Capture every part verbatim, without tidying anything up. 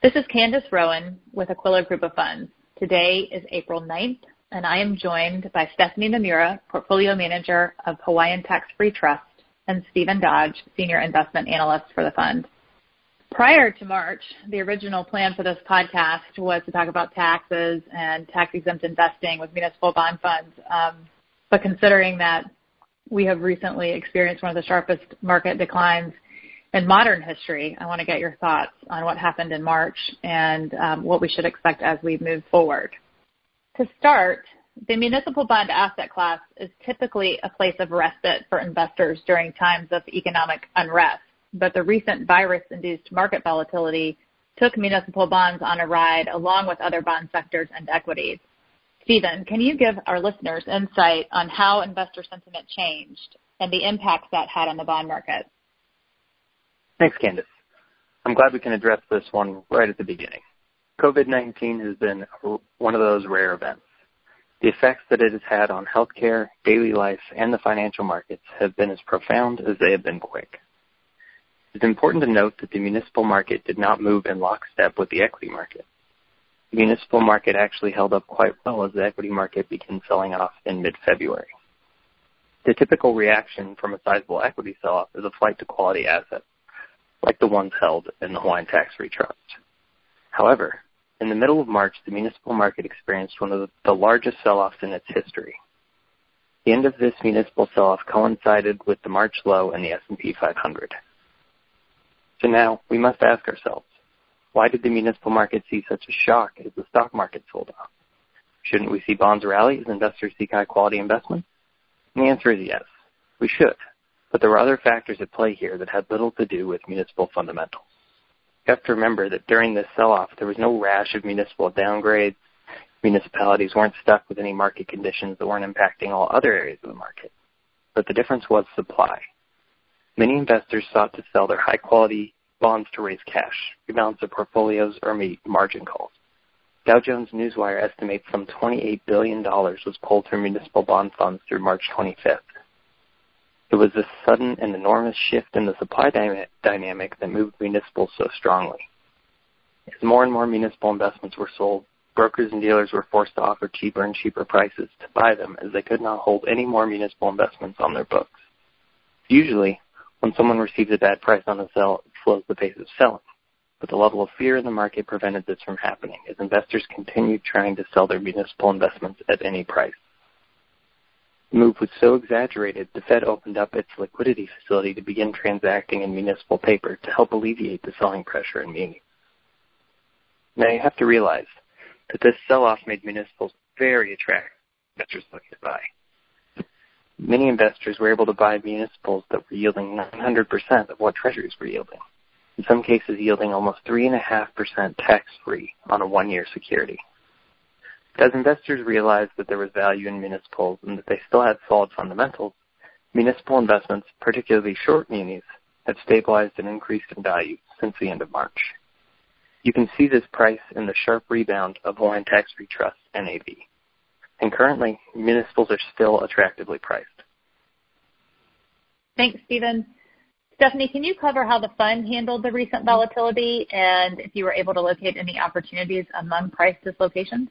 This is Candace Rowan with Aquila Group of Funds. Today is April ninth, and I am joined by Stephanie Nomura, Portfolio Manager of Hawaiian Tax-Free Trust, and Stephen Dodge, Senior Investment Analyst for the fund. Prior to March, the original plan for this podcast was to talk about taxes and tax-exempt investing with municipal bond funds. Um, but considering that we have recently experienced one of the sharpest market declines in modern history, I want to get your thoughts on what happened in March and um, what we should expect as we move forward. To start, the municipal bond asset class is typically a place of respite for investors during times of economic unrest, but the recent virus-induced market volatility took municipal bonds on a ride along with other bond sectors and equities. Stephen, can you give our listeners insight on how investor sentiment changed and the impacts that had on the bond market? Thanks, Candace. I'm glad we can address this one right at the beginning. COVID nineteen has been one of those rare events. The effects that it has had on healthcare, daily life, and the financial markets have been as profound as they have been quick. It's important to note that the municipal market did not move in lockstep with the equity market. The municipal market actually held up quite well as the equity market began selling off in mid-February. The typical reaction from a sizable equity sell-off is a flight to quality assets, like the ones held in the Hawaiian Tax-Free Trust. However, in the middle of March, the municipal market experienced one of the largest sell-offs in its history. The end of this municipal sell-off coincided with the March low in the S and P five hundred. So now we must ask ourselves, why did the municipal market see such a shock as the stock market sold off? Shouldn't we see bonds rally as investors seek high-quality investments? And the answer is yes, we should. But there were other factors at play here that had little to do with municipal fundamentals. You have to remember that during this sell-off, there was no rash of municipal downgrades. Municipalities weren't stuck with any market conditions that weren't impacting all other areas of the market. But the difference was supply. Many investors sought to sell their high-quality bonds to raise cash, rebalance their portfolios, or meet margin calls. Dow Jones Newswire estimates some twenty-eight billion dollars was pulled from municipal bond funds through March twenty-fifth. It was this sudden and enormous shift in the supply dy- dynamic that moved municipals so strongly. As more and more municipal investments were sold, brokers and dealers were forced to offer cheaper and cheaper prices to buy them as they could not hold any more municipal investments on their books. Usually, when someone receives a bad price on a sell, it slows the pace of selling. But the level of fear in the market prevented this from happening as investors continued trying to sell their municipal investments at any price. The move was so exaggerated, the Fed opened up its liquidity facility to begin transacting in municipal paper to help alleviate the selling pressure in munis. Now you have to realize that this sell-off made municipals very attractive to investors looking to buy. Many investors were able to buy municipals that were yielding nine hundred percent of what treasuries were yielding, in some cases yielding almost three point five percent tax-free on a one-year security. As investors realized that there was value in municipals and that they still had solid fundamentals, municipal investments, particularly short munis, have stabilized and increased in value since the end of March. You can see this price in the sharp rebound of Hawaiian Tax-Free Trust N A V. And currently, municipals are still attractively priced. Thanks, Stephen. Stephanie, can you cover how the fund handled the recent volatility and if you were able to locate any opportunities among price dislocations?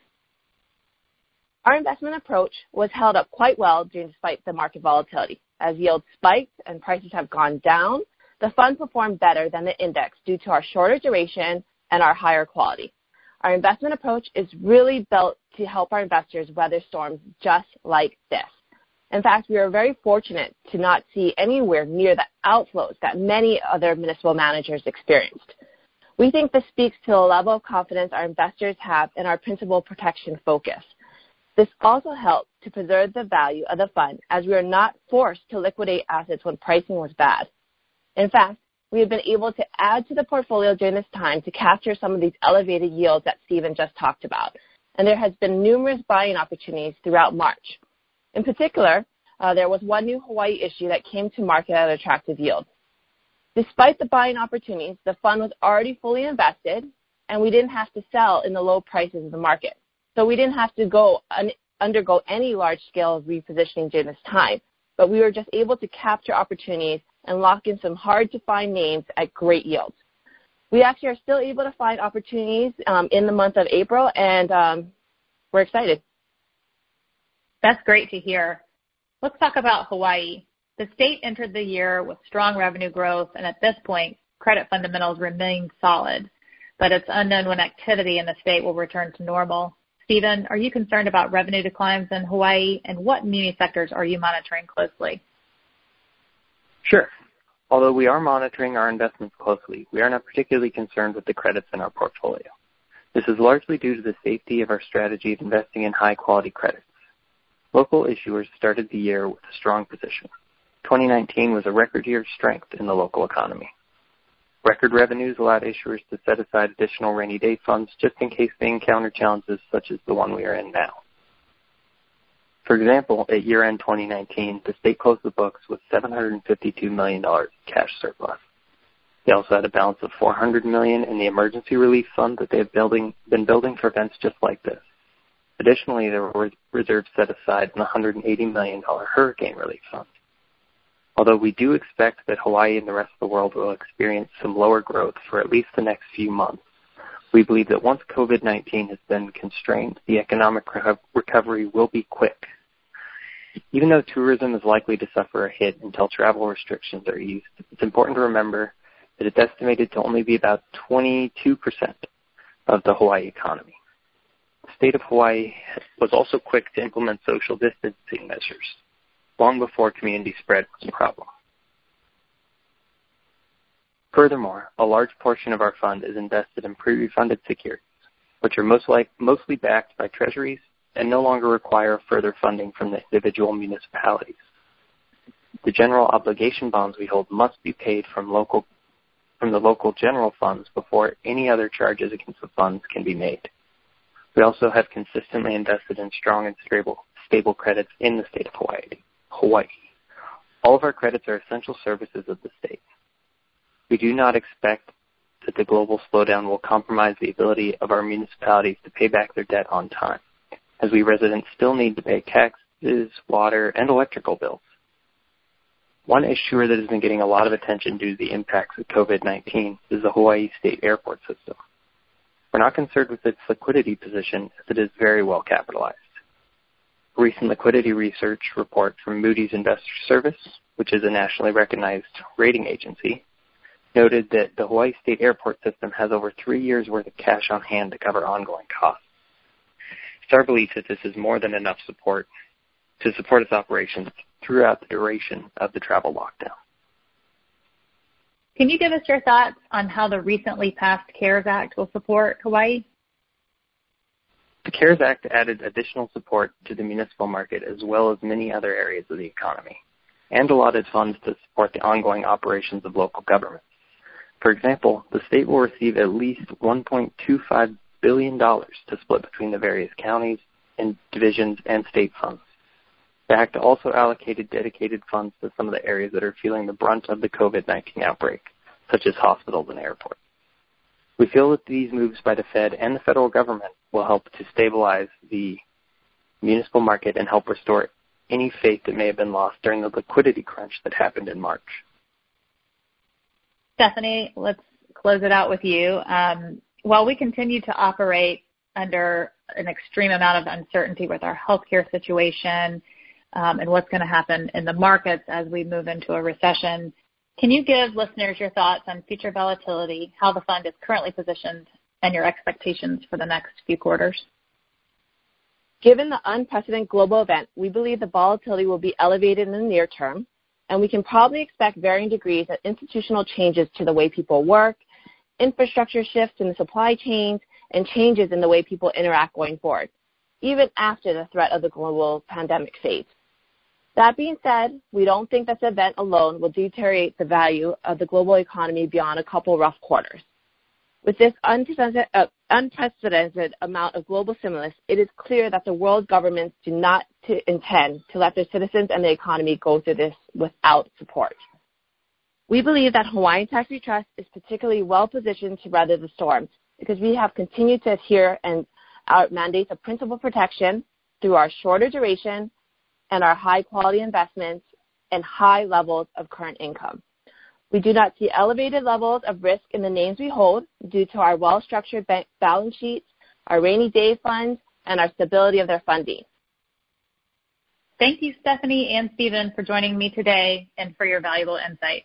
Our investment approach was held up quite well despite the market volatility. As yields spiked and prices have gone down, the fund performed better than the index due to our shorter duration and our higher quality. Our investment approach is really built to help our investors weather storms just like this. In fact, we are very fortunate to not see anywhere near the outflows that many other municipal managers experienced. We think this speaks to the level of confidence our investors have in our principal protection focus. This also helped to preserve the value of the fund as we are not forced to liquidate assets when pricing was bad. In fact, we have been able to add to the portfolio during this time to capture some of these elevated yields that Stephen just talked about. And there has been numerous buying opportunities throughout March. In particular, uh, there was one new Hawaii issue that came to market at attractive yields. Despite the buying opportunities, the fund was already fully invested, and we didn't have to sell in the low prices of the market. So we didn't have to go un- undergo any large-scale repositioning during this time, but we were just able to capture opportunities and lock in some hard-to-find names at great yields. We actually are still able to find opportunities um, in the month of April, and um, we're excited. That's great to hear. Let's talk about Hawaii. The state entered the year with strong revenue growth, and at this point, credit fundamentals remain solid, but it's unknown when activity in the state will return to normal. Stephen, are you concerned about revenue declines in Hawaii, and what muni sectors are you monitoring closely? Sure. Although we are monitoring our investments closely, we are not particularly concerned with the credits in our portfolio. This is largely due to the safety of our strategy of investing in high-quality credits. Local issuers started the year with a strong position. twenty nineteen was a record year of strength in the local economy. Record revenues allowed issuers to set aside additional rainy day funds just in case they encounter challenges such as the one we are in now. For example, at year-end twenty nineteen, the state closed the books with seven hundred fifty-two million dollars cash surplus. They also had a balance of four hundred million dollars in the emergency relief fund that they have building, been building for events just like this. Additionally, there were reserves set aside in the one hundred eighty million dollars hurricane relief fund. Although we do expect that Hawaii and the rest of the world will experience some lower growth for at least the next few months, we believe that once COVID nineteen has been constrained, the economic re- recovery will be quick. Even though tourism is likely to suffer a hit until travel restrictions are eased, it's important to remember that it's estimated to only be about twenty-two percent of the Hawaii economy. The state of Hawaii was also quick to implement social distancing measures, long before community spread was a problem. Furthermore, a large portion of our fund is invested in pre-refunded securities, which are most like, mostly backed by treasuries and no longer require further funding from the individual municipalities. The general obligation bonds we hold must be paid from local from the local general funds before any other charges against the funds can be made. We also have consistently invested in strong and stable, stable credits in the state of Hawaii. Hawaii. All of our credits are essential services of the state. We do not expect that the global slowdown will compromise the ability of our municipalities to pay back their debt on time, as we residents still need to pay taxes, water, and electrical bills. One issuer that has been getting a lot of attention due to the impacts of COVID nineteen is the Hawaii State Airport System. We're not concerned with its liquidity position, as it is very well capitalized. A recent liquidity research report from Moody's Investor Service, which is a nationally recognized rating agency, noted that the Hawaii State Airport System has over three years' worth of cash on hand to cover ongoing costs. It's our belief that this is more than enough support to support its operations throughout the duration of the travel lockdown. Can you give us your thoughts on how the recently passed CARES Act will support Hawaii? The CARES Act added additional support to the municipal market as well as many other areas of the economy, and allotted funds to support the ongoing operations of local government. For example, the state will receive at least one point two five billion dollars to split between the various counties and divisions and state funds. The Act also allocated dedicated funds to some of the areas that are feeling the brunt of the COVID nineteen outbreak, such as hospitals and airports. We feel that these moves by the Fed and the federal government will help to stabilize the municipal market and help restore any faith that may have been lost during the liquidity crunch that happened in March. Stephanie, let's close it out with you. Um, while we continue to operate under an extreme amount of uncertainty with our healthcare situation um, and what's going to happen in the markets as we move into a recession, can you give listeners your thoughts on future volatility, how the fund is currently positioned, and your expectations for the next few quarters? Given the unprecedented global event, we believe the volatility will be elevated in the near term, and we can probably expect varying degrees of institutional changes to the way people work, infrastructure shifts in the supply chains, and changes in the way people interact going forward, even after the threat of the global pandemic fades. That being said, we don't think this event alone will deteriorate the value of the global economy beyond a couple rough quarters. With this unprecedented, uh, unprecedented amount of global stimulus, it is clear that the world governments do not to intend to let their citizens and the economy go through this without support. We believe that Hawaiian Tax REIT Trust is particularly well positioned to weather the storm because we have continued to adhere and our mandates of principal protection through our shorter duration and our high quality investments and high levels of current income. We do not see elevated levels of risk in the names we hold due to our well-structured bank balance sheets, our rainy day funds, and our stability of their funding. Thank you, Stephanie and Stephen, for joining me today and for your valuable insight.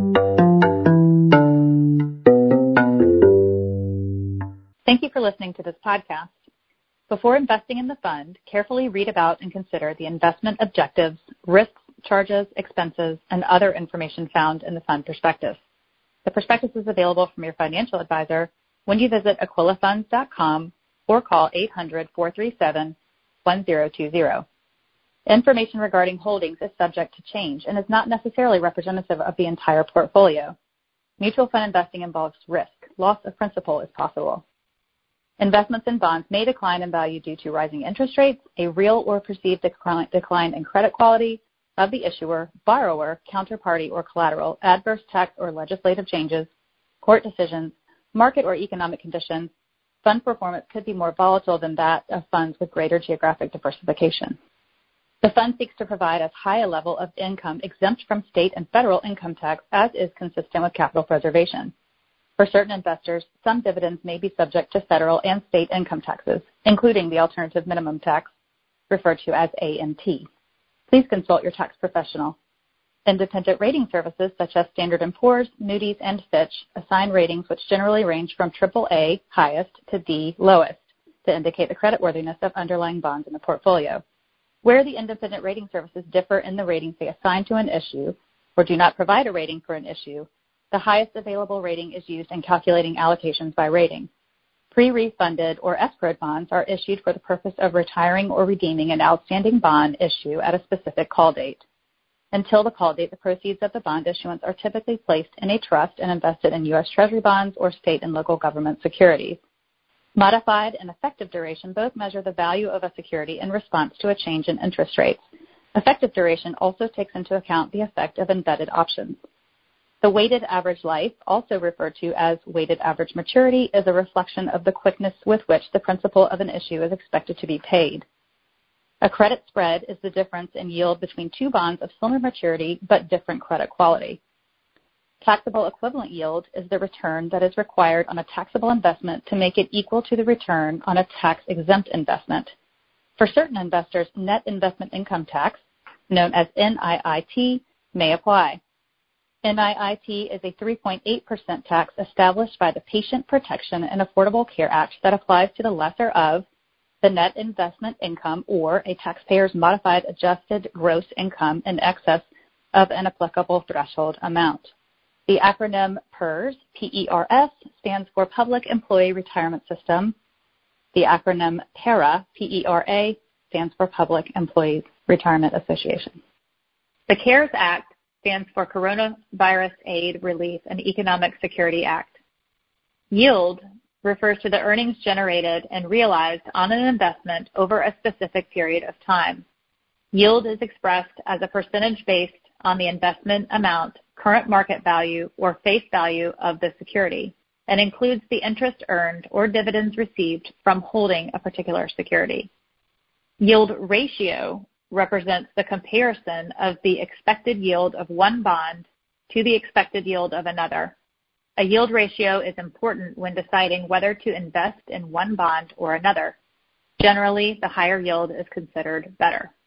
Thank you for listening to this podcast. Before investing in the fund, carefully read about and consider the investment objectives, risks, charges, expenses, and other information found in the fund prospectus. The prospectus is available from your financial advisor when you visit aquila funds dot com or call eight hundred, four three seven, one zero two zero. Information regarding holdings is subject to change and is not necessarily representative of the entire portfolio. Mutual fund investing involves risk. Loss of principal is possible. Investments in bonds may decline in value due to rising interest rates, a real or perceived decline in credit quality of the issuer, borrower, counterparty, or collateral, adverse tax or legislative changes, court decisions, market or economic conditions. Fund performance could be more volatile than that of funds with greater geographic diversification. The fund seeks to provide as high a level of income exempt from state and federal income tax as is consistent with capital preservation. For certain investors, some dividends may be subject to federal and state income taxes, including the alternative minimum tax, referred to as A M T. Please consult your tax professional. Independent rating services such as Standard and Poor's, Moody's, and Fitch assign ratings which generally range from triple A, highest, to D, lowest, to indicate the creditworthiness of underlying bonds in the portfolio. Where the independent rating services differ in the ratings they assign to an issue or do not provide a rating for an issue, the highest available rating is used in calculating allocations by rating. Pre-refunded or escrowed bonds are issued for the purpose of retiring or redeeming an outstanding bond issue at a specific call date. Until the call date, the proceeds of the bond issuance are typically placed in a trust and invested in U S Treasury bonds or state and local government securities. Modified and effective duration both measure the value of a security in response to a change in interest rates. Effective duration also takes into account the effect of embedded options. The weighted average life, also referred to as weighted average maturity, is a reflection of the quickness with which the principal of an issue is expected to be paid. A credit spread is the difference in yield between two bonds of similar maturity but different credit quality. Taxable equivalent yield is the return that is required on a taxable investment to make it equal to the return on a tax-exempt investment. For certain investors, net investment income tax, known as N I I T, may apply. N I I T is a three point eight percent tax established by the Patient Protection and Affordable Care Act that applies to the lesser of the net investment income or a taxpayer's modified adjusted gross income in excess of an applicable threshold amount. The acronym PERS, P E R S, stands for Public Employee Retirement System. The acronym PERA, P E R A, stands for Public Employees Retirement Association. The CARES Act stands for Coronavirus Aid, Relief, and Economic Security Act. Yield refers to the earnings generated and realized on an investment over a specific period of time. Yield is expressed as a percentage based on the investment amount, current market value, or face value of the security, and includes the interest earned or dividends received from holding a particular security. Yield ratio represents the comparison of the expected yield of one bond to the expected yield of another. A yield ratio is important when deciding whether to invest in one bond or another. Generally, the higher yield is considered better.